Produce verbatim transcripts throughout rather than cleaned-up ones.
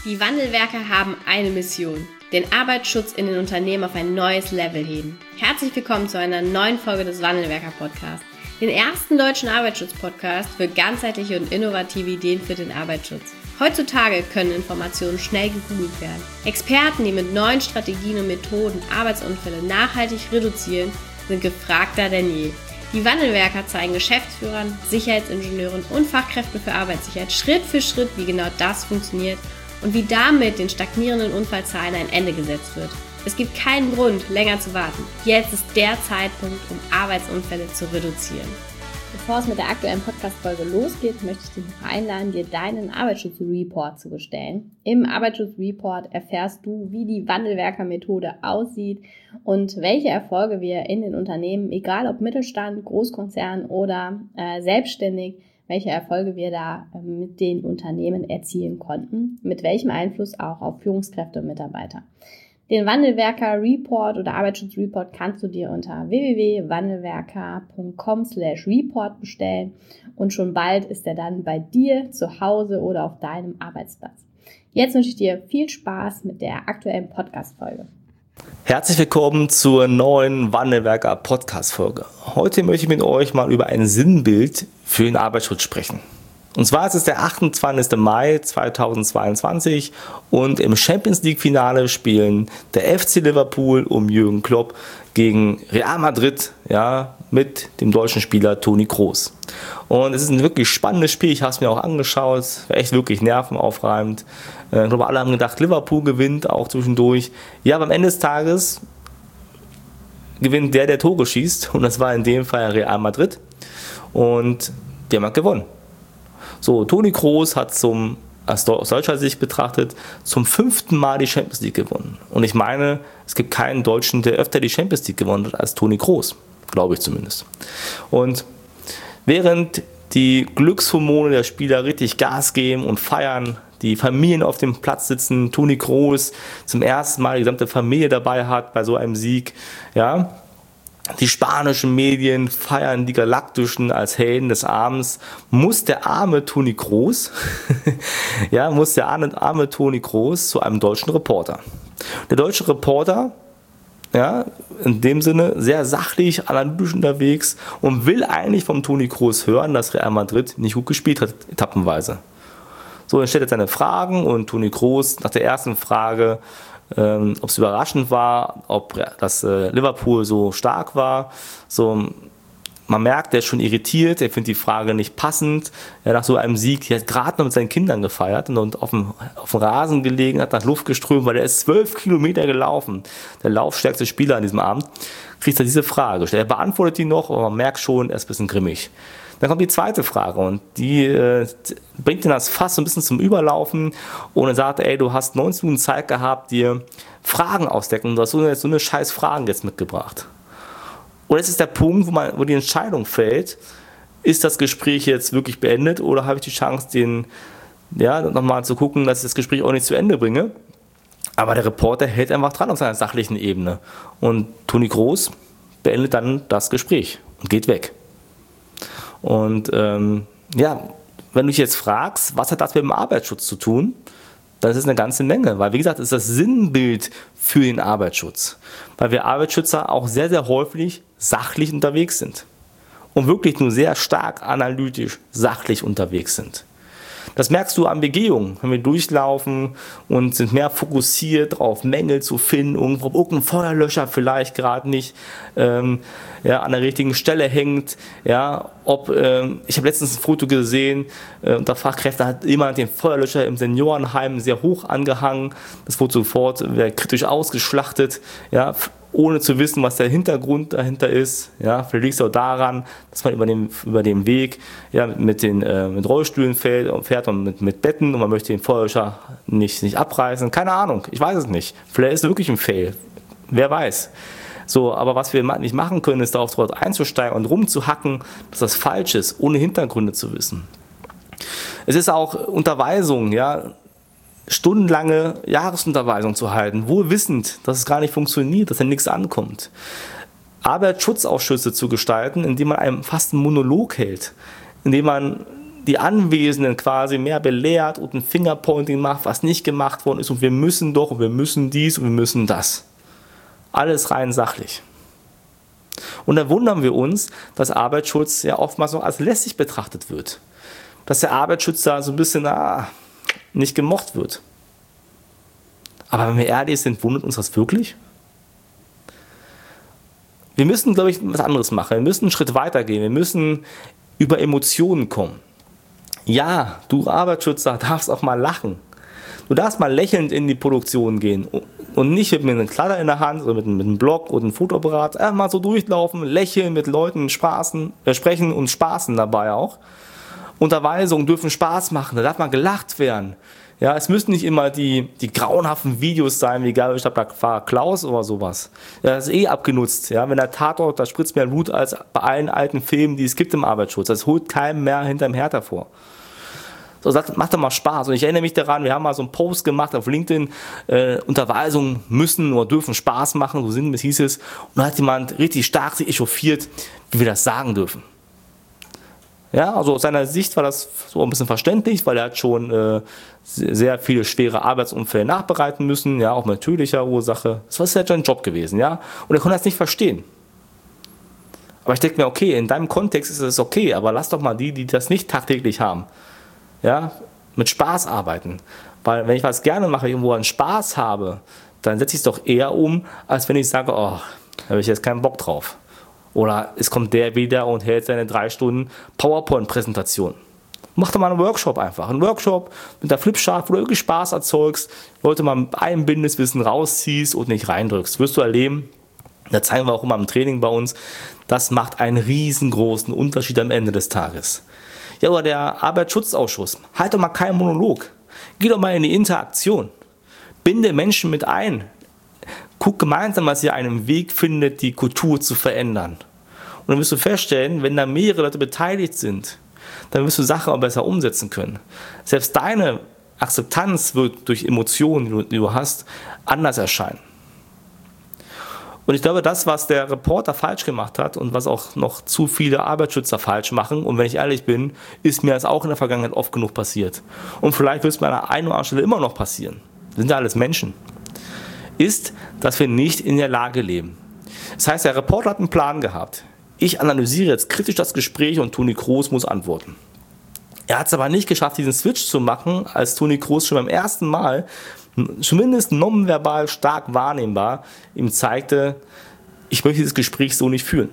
Die Wandelwerker haben eine Mission: den Arbeitsschutz in den Unternehmen auf ein neues Level heben. Herzlich willkommen zu einer neuen Folge des Wandelwerker-Podcasts, den ersten deutschen Arbeitsschutz-Podcast für ganzheitliche und innovative Ideen für den Arbeitsschutz. Heutzutage können Informationen schnell gegoogelt werden. Experten, die mit neuen Strategien und Methoden Arbeitsunfälle nachhaltig reduzieren, sind gefragter denn je. Die Wandelwerker zeigen Geschäftsführern, Sicherheitsingenieuren und Fachkräften für Arbeitssicherheit Schritt für Schritt, wie genau das funktioniert und wie damit den stagnierenden Unfallzahlen ein Ende gesetzt wird. Es gibt keinen Grund, länger zu warten. Jetzt ist der Zeitpunkt, um Arbeitsunfälle zu reduzieren. Bevor es mit der aktuellen Podcast-Folge losgeht, möchte ich dich noch einladen, dir deinen Arbeitsschutzreport zu bestellen. Im Arbeitsschutzreport erfährst du, wie die Wandelwerker-Methode aussieht und welche Erfolge wir in den Unternehmen, egal ob Mittelstand, Großkonzern oder äh, selbstständig, welche Erfolge wir da äh, mit den Unternehmen erzielen konnten, mit welchem Einfluss auch auf Führungskräfte und Mitarbeiter. Den Wandelwerker-Report oder Arbeitsschutzreport kannst du dir unter w w w punkt wandelwerker punkt com slash report bestellen und schon bald ist er dann bei dir zu Hause oder auf deinem Arbeitsplatz. Jetzt wünsche ich dir viel Spaß mit der aktuellen Podcast-Folge. Herzlich willkommen zur neuen Wandelwerker-Podcast-Folge. Heute möchte ich mit euch mal über ein Sinnbild für den Arbeitsschutz sprechen. Und zwar ist es der achtundzwanzigster Mai zweitausendzweiundzwanzig und im Champions League Finale spielen der F C Liverpool um Jürgen Klopp gegen Real Madrid, ja, mit dem deutschen Spieler Toni Kroos. Und es ist ein wirklich spannendes Spiel, ich habe es mir auch angeschaut, es war echt wirklich nervenaufreibend. Ich glaube, alle haben gedacht, Liverpool gewinnt auch zwischendurch. Ja, aber am Ende des Tages gewinnt der, der Tore schießt, und das war in dem Fall Real Madrid, und die haben halt gewonnen. So, Toni Kroos hat zum, aus deutscher Sicht betrachtet, zum fünften Mal die Champions League gewonnen. Und ich meine, es gibt keinen Deutschen, der öfter die Champions League gewonnen hat als Toni Kroos. Glaube ich zumindest. Und während die Glückshormone der Spieler richtig Gas geben und feiern, die Familien auf dem Platz sitzen, Toni Kroos zum ersten Mal die gesamte Familie dabei hat bei so einem Sieg, ja, die spanischen Medien feiern die Galaktischen als Helden des Abends, muss der arme Toni Kroos, ja, muss der arme, arme Toni Kroos zu einem deutschen Reporter. Der deutsche Reporter, ja, in dem Sinne sehr sachlich, analytisch unterwegs und will eigentlich vom Toni Kroos hören, dass Real Madrid nicht gut gespielt hat, etappenweise. So, dann stellt er seine Fragen und Toni Kroos nach der ersten Frage, Ähm, ob es überraschend war, ob das äh, Liverpool so stark war. So, man merkt, er ist schon irritiert, er findet die Frage nicht passend. Ja, nach so einem Sieg, er hat gerade noch mit seinen Kindern gefeiert und auf dem, auf dem Rasen gelegen, hat nach Luft geströmt, weil er ist zwölf Kilometer gelaufen. Der laufstärkste Spieler an diesem Abend, kriegt er diese Frage. Er beantwortet die noch, aber man merkt schon, er ist ein bisschen grimmig. Dann kommt die zweite Frage und die äh, bringt ihn das Fass so ein bisschen zum Überlaufen und er sagt, ey, du hast neunzehn Minuten Zeit gehabt, dir Fragen ausdecken und du hast so eine, so eine scheiß Fragen jetzt mitgebracht. Und jetzt ist der Punkt, wo, man, wo die Entscheidung fällt, ist das Gespräch jetzt wirklich beendet oder habe ich die Chance, den, ja, nochmal zu gucken, dass ich das Gespräch auch nicht zu Ende bringe. Aber der Reporter hält einfach dran auf seiner sachlichen Ebene und Toni Kroos beendet dann das Gespräch und geht weg. Und ähm, ja, wenn du dich jetzt fragst, was hat das mit dem Arbeitsschutz zu tun, dann ist es eine ganze Menge. Weil, wie gesagt, es ist das Sinnbild für den Arbeitsschutz. Weil wir Arbeitsschützer auch sehr, sehr häufig sachlich unterwegs sind. Und wirklich nur sehr stark analytisch, sachlich unterwegs sind. Das merkst du an Begehungen, wenn wir durchlaufen und sind mehr fokussiert darauf, Mängel zu finden, irgendwo irgendein Feuerlöscher vielleicht gerade nicht ähm, ja, an der richtigen Stelle hängt. Ja, ob ähm, ich habe letztens ein Foto gesehen, äh, unter Fachkräften hat jemand den Feuerlöscher im Seniorenheim sehr hoch angehangen. Das wurde sofort äh, kritisch ausgeschlachtet. Ja, ohne zu wissen, was der Hintergrund dahinter ist. Ja, vielleicht liegt es auch daran, dass man über den, über den Weg ja, mit, den, äh, mit Rollstühlen fährt und, fährt und mit, mit Betten und man möchte den Feuerlöscher nicht, nicht abreißen. Keine Ahnung, ich weiß es nicht. Vielleicht ist es wirklich ein Fail. Wer weiß. So, aber was wir nicht machen können, ist darauf dort einzusteigen und rumzuhacken, dass das falsch ist, ohne Hintergründe zu wissen. Es ist auch Unterweisung, ja, stundenlange Jahresunterweisung zu halten, wohl wissend, dass es gar nicht funktioniert, dass da nichts ankommt. Arbeitsschutzausschüsse zu gestalten, indem man einem fast einen Monolog hält, indem man die Anwesenden quasi mehr belehrt und ein Fingerpointing macht, was nicht gemacht worden ist und wir müssen doch und wir müssen dies und wir müssen das. Alles rein sachlich. Und da wundern wir uns, dass Arbeitsschutz ja oftmals noch als lästig betrachtet wird. Dass der Arbeitsschutz da so ein bisschen ah, nicht gemocht wird. Aber wenn wir ehrlich sind, wundert uns das wirklich? Wir müssen, glaube ich, was anderes machen. Wir müssen einen Schritt weiter gehen. Wir müssen über Emotionen kommen. Ja, du Arbeitsschützer darfst auch mal lachen. Du darfst mal lächelnd in die Produktion gehen und nicht mit einem Kladder in der Hand oder mit, mit einem Block oder einem Fotoapparat. Einfach mal so durchlaufen, lächeln, mit Leuten spaßen, äh, sprechen und spaßen dabei auch. Unterweisungen dürfen Spaß machen, da darf mal gelacht werden. Ja, es müssen nicht immer die, die grauenhaften Videos sein, wie geil, ich glaube, da war Klaus oder sowas. Ja, das ist eh abgenutzt. Ja, wenn der Tatort, da spritzt mehr Blut als bei allen alten Filmen, die es gibt im Arbeitsschutz. Das holt keinem mehr hinterm Herd hervor. So, das macht doch mal Spaß. Und ich erinnere mich daran, wir haben mal so einen Post gemacht auf LinkedIn, äh, Unterweisungen müssen oder dürfen Spaß machen, so sinngemäß hieß es. Und da hat jemand richtig stark sich echauffiert, wie wir das sagen dürfen. Ja, also aus seiner Sicht war das so ein bisschen verständlich, weil er hat schon äh, sehr viele schwere Arbeitsunfälle nachbereiten müssen, ja, auch mit natürlicher Ursache. Das war ja sein Job gewesen, ja. Und er konnte das nicht verstehen. Aber ich denke mir, okay, in deinem Kontext ist es okay, aber lass doch mal die, die das nicht tagtäglich haben, ja, mit Spaß arbeiten. Weil wenn ich was gerne mache, irgendwo einen Spaß habe, dann setze ich es doch eher um, als wenn ich sage, oh, da habe ich jetzt keinen Bock drauf. Oder es kommt der wieder und hält seine drei Stunden PowerPoint-Präsentation. Mach doch mal einen Workshop einfach. Einen Workshop mit der Flipchart, wo du wirklich Spaß erzeugst, Leute mal einbindest, Wissen rausziehst und nicht reindrückst. Wirst du erleben, da zeigen wir auch immer im Training bei uns, das macht einen riesengroßen Unterschied am Ende des Tages. Ja, oder der Arbeitsschutzausschuss. Halt doch mal keinen Monolog. Geh doch mal in die Interaktion. Binde Menschen mit ein. Guck gemeinsam, dass ihr einen Weg findet, die Kultur zu verändern. Und dann wirst du feststellen, wenn da mehrere Leute beteiligt sind, dann wirst du Sachen auch besser umsetzen können. Selbst deine Akzeptanz wird durch Emotionen, die du hast, anders erscheinen. Und ich glaube, das, was der Reporter falsch gemacht hat und was auch noch zu viele Arbeitsschützer falsch machen, und wenn ich ehrlich bin, ist mir das auch in der Vergangenheit oft genug passiert. Und vielleicht wird es mir an der einen oder anderen Stelle immer noch passieren. Wir sind ja alles Menschen. Ist, dass wir nicht in der Lage leben. Das heißt, der Reporter hat einen Plan gehabt. Ich analysiere jetzt kritisch das Gespräch und Toni Kroos muss antworten. Er hat es aber nicht geschafft, diesen Switch zu machen, als Toni Kroos schon beim ersten Mal, zumindest nonverbal stark wahrnehmbar, ihm zeigte, ich möchte dieses Gespräch so nicht führen.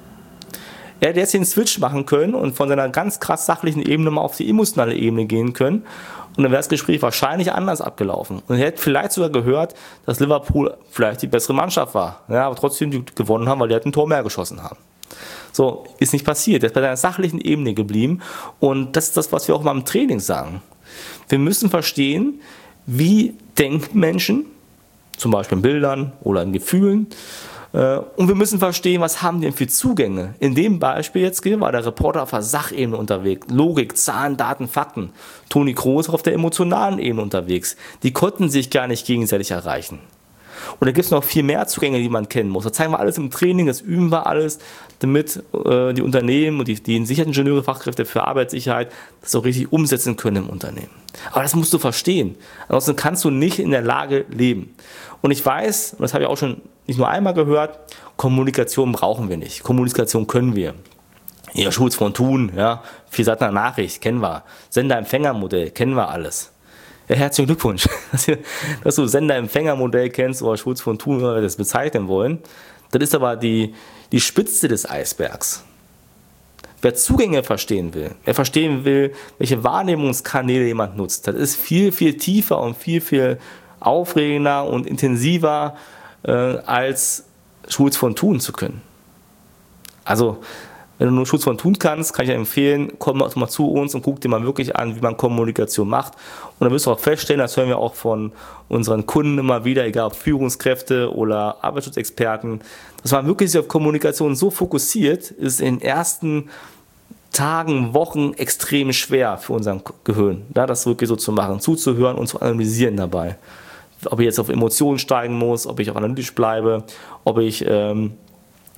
Er hätte jetzt den Switch machen können und von seiner ganz krass sachlichen Ebene mal auf die emotionale Ebene gehen können. Und dann wäre das Gespräch wahrscheinlich anders abgelaufen. Und er hätte vielleicht sogar gehört, dass Liverpool vielleicht die bessere Mannschaft war. Ja, aber trotzdem die gewonnen haben, weil die halt ein Tor mehr geschossen haben. So, ist nicht passiert. Er ist bei seiner sachlichen Ebene geblieben. Und das ist das, was wir auch mal im Training sagen. Wir müssen verstehen, wie denken Menschen, zum Beispiel in Bildern oder in Gefühlen. Und wir müssen verstehen, was haben die denn für Zugänge. In dem Beispiel jetzt war der Reporter auf der Sachebene unterwegs. Logik, Zahlen, Daten, Fakten. Toni Kroos auf der emotionalen Ebene unterwegs. Die konnten sich gar nicht gegenseitig erreichen. Und da gibt es noch viel mehr Zugänge, die man kennen muss. Das zeigen wir alles im Training, das üben wir alles, damit äh, die Unternehmen und die, die Sicherheitsingenieure, Fachkräfte für Arbeitssicherheit das auch richtig umsetzen können im Unternehmen. Aber das musst du verstehen. Ansonsten kannst du nicht in der Lage leben. Und ich weiß, und das habe ich auch schon nicht nur einmal gehört, Kommunikation brauchen wir nicht. Kommunikation können wir. Ja, Schulz von Thun, ja, vier Seiten der Nachricht, kennen wir. Sender-Empfänger-Modell, kennen wir alles. Ja, herzlichen Glückwunsch, dass du Sender-Empfänger-Modell kennst oder Schulz von Thun, wie wir das bezeichnen wollen. Das ist aber die, die Spitze des Eisbergs. Wer Zugänge verstehen will, wer verstehen will, welche Wahrnehmungskanäle jemand nutzt, das ist viel, viel tiefer und viel, viel aufregender und intensiver, äh, als Schulz von Thun zu können. Also, wenn du nur Schulz von Thun kannst, kann ich dir empfehlen, komm mal, mal zu uns und guck dir mal wirklich an, wie man Kommunikation macht. Und dann wirst du auch feststellen, das hören wir auch von unseren Kunden immer wieder, egal ob Führungskräfte oder Arbeitsschutzexperten, dass man wirklich sich auf Kommunikation so fokussiert, ist in den ersten Tagen, Wochen extrem schwer für unser Gehirn, ja, das wirklich so zu machen, zuzuhören und zu analysieren dabei. Ob ich jetzt auf Emotionen steigen muss, ob ich auch analytisch bleibe, ob ich ähm,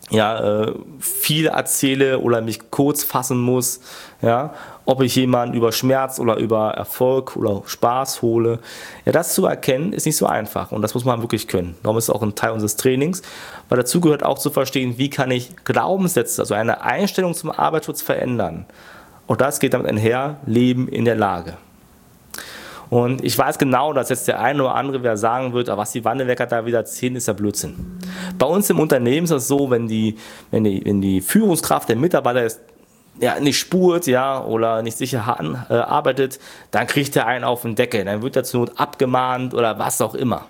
ja, äh, viel erzähle oder mich kurz fassen muss, ja, ob ich jemanden über Schmerz oder über Erfolg oder Spaß hole. Ja, das zu erkennen ist nicht so einfach und das muss man wirklich können. Darum ist es auch ein Teil unseres Trainings, weil dazu gehört auch zu verstehen, wie kann ich Glaubenssätze, also eine Einstellung zum Arbeitsschutz verändern. Und das geht damit einher, Leben in der Lage. Und ich weiß genau, dass jetzt der eine oder andere wieder sagen wird, was die Wandelwerker da wieder erzählen, ist ja Blödsinn. Bei uns im Unternehmen ist es so, wenn die, wenn die, wenn die Führungskraft, der Mitarbeiter ist, ja, nicht spurt, ja, oder nicht sicher an, äh, arbeitet, dann kriegt er einen auf den Deckel, dann wird er zur Not abgemahnt oder was auch immer.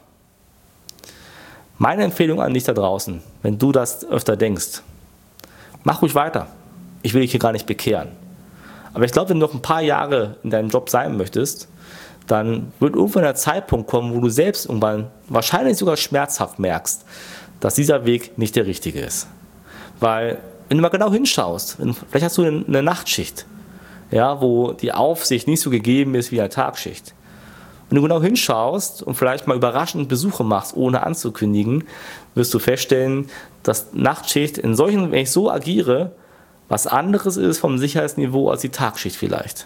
Meine Empfehlung an dich da draußen, wenn du das öfter denkst, mach ruhig weiter. Ich will dich hier gar nicht bekehren. Aber ich glaube, wenn du noch ein paar Jahre in deinem Job sein möchtest, dann wird irgendwann der Zeitpunkt kommen, wo du selbst irgendwann wahrscheinlich sogar schmerzhaft merkst, dass dieser Weg nicht der richtige ist. Weil, wenn du mal genau hinschaust, wenn, vielleicht hast du eine Nachtschicht, ja, wo die Aufsicht nicht so gegeben ist wie eine Tagschicht. Wenn du genau hinschaust und vielleicht mal überraschend Besuche machst, ohne anzukündigen, wirst du feststellen, dass Nachtschicht in solchen, wenn ich so agiere, was anderes ist vom Sicherheitsniveau als die Tagschicht vielleicht.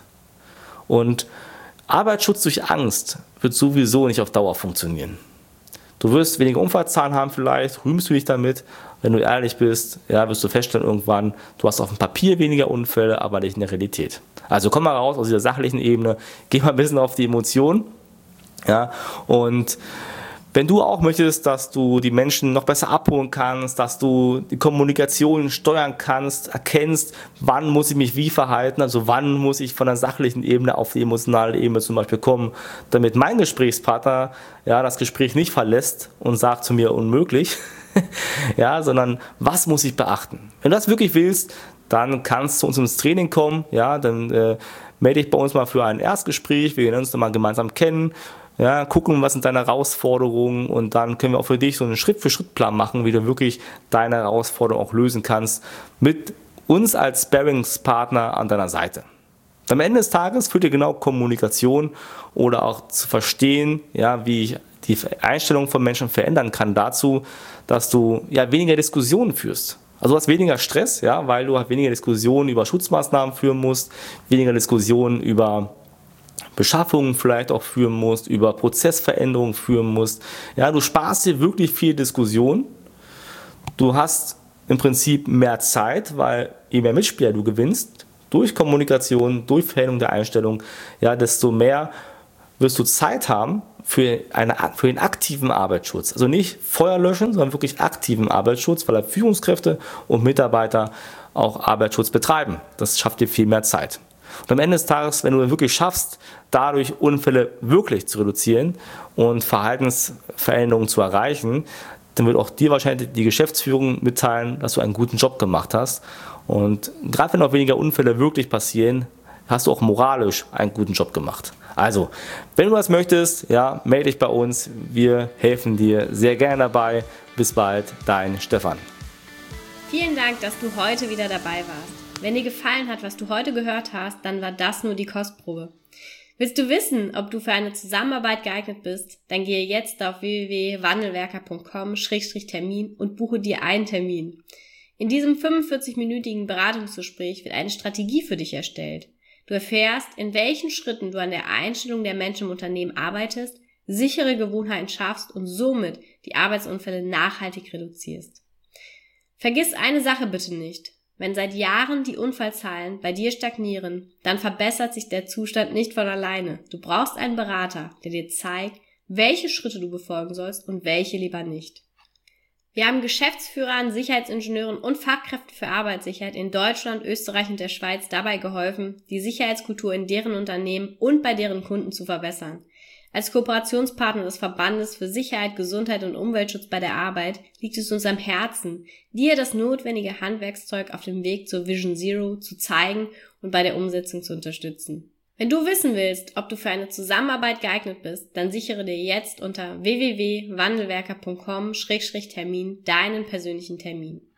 Und Arbeitsschutz durch Angst wird sowieso nicht auf Dauer funktionieren. Du wirst weniger Unfallzahlen haben vielleicht, rühmst du dich damit. Wenn du ehrlich bist, ja, wirst du feststellen irgendwann, du hast auf dem Papier weniger Unfälle, aber nicht in der Realität. Also komm mal raus aus dieser sachlichen Ebene, geh mal ein bisschen auf die Emotionen. Ja, und wenn du auch möchtest, dass du die Menschen noch besser abholen kannst, dass du die Kommunikation steuern kannst, erkennst, wann muss ich mich wie verhalten, also wann muss ich von der sachlichen Ebene auf die emotionale Ebene zum Beispiel kommen, damit mein Gesprächspartner ja das Gespräch nicht verlässt und sagt zu mir unmöglich, ja, sondern was muss ich beachten? Wenn du das wirklich willst, dann kannst du uns ins Training kommen, ja, dann äh, melde dich bei uns mal für ein Erstgespräch, wir lernen uns dann mal gemeinsam kennen. Ja, gucken, was sind deine Herausforderungen und dann können wir auch für dich so einen Schritt-für-Schritt-Plan machen, wie du wirklich deine Herausforderung auch lösen kannst, mit uns als Sparringspartner an deiner Seite. Am Ende des Tages führt dir genau Kommunikation oder auch zu verstehen, ja, wie ich die Einstellung von Menschen verändern kann, dazu, dass du ja weniger Diskussionen führst. Also du hast weniger Stress, ja, weil du halt weniger Diskussionen über Schutzmaßnahmen führen musst, weniger Diskussionen über Beschaffungen vielleicht auch führen musst, über Prozessveränderungen führen musst. Ja, du sparst dir wirklich viel Diskussion. Du hast im Prinzip mehr Zeit, weil je mehr Mitspieler du gewinnst, durch Kommunikation, durch Veränderung der Einstellung, ja, desto mehr wirst du Zeit haben für, eine, für den aktiven Arbeitsschutz. Also nicht Feuer löschen, sondern wirklich aktiven Arbeitsschutz, weil Führungskräfte und Mitarbeiter auch Arbeitsschutz betreiben. Das schafft dir viel mehr Zeit. Und am Ende des Tages, wenn du wirklich schaffst, dadurch Unfälle wirklich zu reduzieren und Verhaltensveränderungen zu erreichen, dann wird auch dir wahrscheinlich die Geschäftsführung mitteilen, dass du einen guten Job gemacht hast. Und gerade wenn noch weniger Unfälle wirklich passieren, hast du auch moralisch einen guten Job gemacht. Also, wenn du das möchtest, ja, melde dich bei uns. Wir helfen dir sehr gerne dabei. Bis bald, dein Stefan. Vielen Dank, dass du heute wieder dabei warst. Wenn dir gefallen hat, was du heute gehört hast, dann war das nur die Kostprobe. Willst du wissen, ob du für eine Zusammenarbeit geeignet bist? Dann gehe jetzt auf w w w punkt wandelwerker punkt com Schrägstrich Termin und buche dir einen Termin. In diesem fünfundvierzig-minütigen Beratungsgespräch wird eine Strategie für dich erstellt. Du erfährst, in welchen Schritten du an der Einstellung der Menschen im Unternehmen arbeitest, sichere Gewohnheiten schaffst und somit die Arbeitsunfälle nachhaltig reduzierst. Vergiss eine Sache bitte nicht. Wenn seit Jahren die Unfallzahlen bei dir stagnieren, dann verbessert sich der Zustand nicht von alleine. Du brauchst einen Berater, der dir zeigt, welche Schritte du befolgen sollst und welche lieber nicht. Wir haben Geschäftsführern, Sicherheitsingenieuren und Fachkräften für Arbeitssicherheit in Deutschland, Österreich und der Schweiz dabei geholfen, die Sicherheitskultur in deren Unternehmen und bei deren Kunden zu verbessern. Als Kooperationspartner des Verbandes für Sicherheit, Gesundheit und Umweltschutz bei der Arbeit liegt es uns am Herzen, dir das notwendige Handwerkszeug auf dem Weg zur Vision Zero zu zeigen und bei der Umsetzung zu unterstützen. Wenn du wissen willst, ob du für eine Zusammenarbeit geeignet bist, dann sichere dir jetzt unter w w w punkt wandelwerker punkt com Schrägstrich Termin deinen persönlichen Termin.